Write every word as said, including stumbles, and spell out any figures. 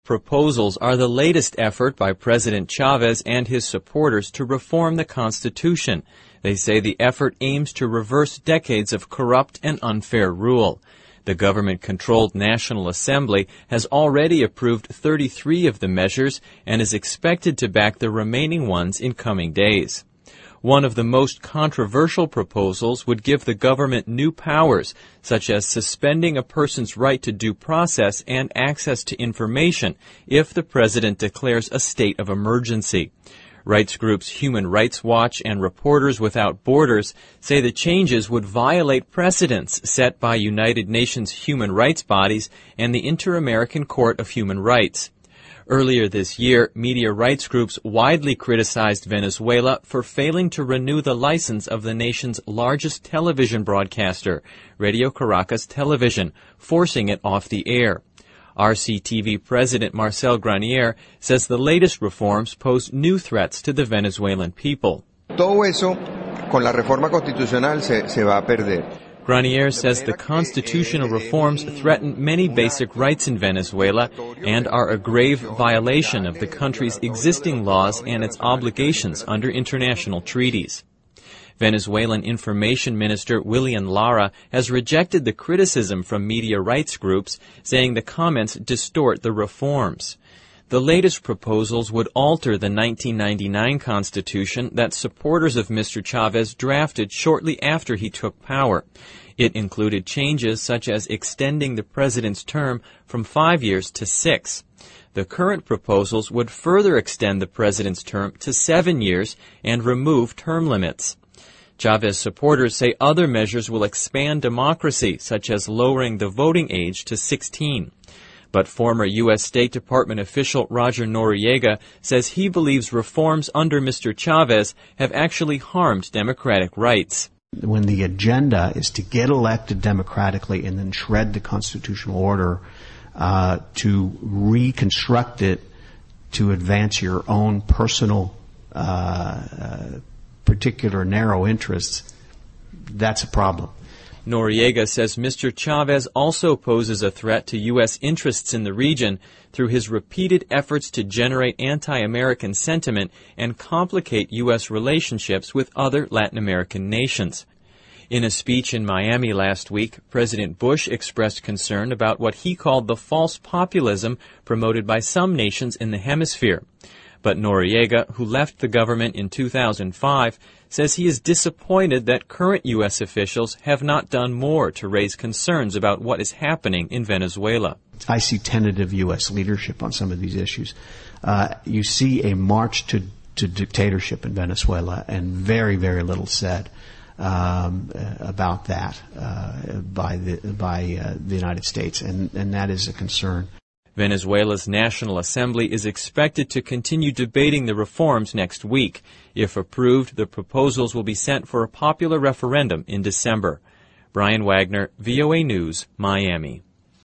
Proposals are the latest effort by President Chavez and his supporters to reform the Constitution. They say the effort aims to reverse decades of corrupt and unfair rule. The government-controlled National Assembly has already approved thirty-three of the measures and is expected to back the remaining ones in coming days. One of the most controversial proposals would give the government new powers, such as suspending a person's right to due process and access to information if the president declares a state of emergency. Rights groups Human Rights Watch and Reporters Without Borders say the changes would violate precedents set by United Nations human rights bodies and the Inter-American Court of Human Rights. Earlier this year, media rights groups widely criticized Venezuela for failing to renew the license of the nation's largest television broadcaster, Radio Caracas Television, forcing it off the air. R C T V President Marcel Granier says the latest reforms pose new threats to the Venezuelan people. Todo eso, con la reforma constitucional, se, se va a perder. Granier says the constitutional reforms threaten many basic rights in Venezuela and are a grave violation of the country's existing laws and its obligations under international treaties. Venezuelan Information Minister William Lara has rejected the criticism from media rights groups, saying the comments distort the reforms. The latest proposals would alter the nineteen ninety-nine Constitution that supporters of Mister Chavez drafted shortly after he took power. It included changes such as extending the president's term from five years to six. The current proposals would further extend the president's term to seven years and remove term limits. Chavez supporters say other measures will expand democracy, such as lowering the voting age to sixteen. But former U S State Department official Roger Noriega says he believes reforms under Mister Chavez have actually harmed democratic rights. When the agenda is to get elected democratically and then shred the constitutional order uh, to reconstruct it to advance your own personal uh, uh, particular narrow interests, that's a problem. Noriega says Mister Chavez also poses a threat to U S interests in the region through his repeated efforts to generate anti-American sentiment and complicate U S relationships with other Latin American nations. In a speech in Miami last week, President Bush expressed concern about what he called the false populism promoted by some nations in the hemisphere. But Noriega, who left the government in two thousand five, says he is disappointed that current U S officials have not done more to raise concerns about what is happening in Venezuela. I see tentative U S leadership on some of these issues. Uh, you see a march to, to dictatorship in Venezuela, and very, very little said um, about that uh, by the by uh, the United States, and, and that is a concern. Venezuela's National Assembly is expected to continue debating the reforms next week. If approved, the proposals will be sent for a popular referendum in December. Brian Wagner, V O A News, Miami.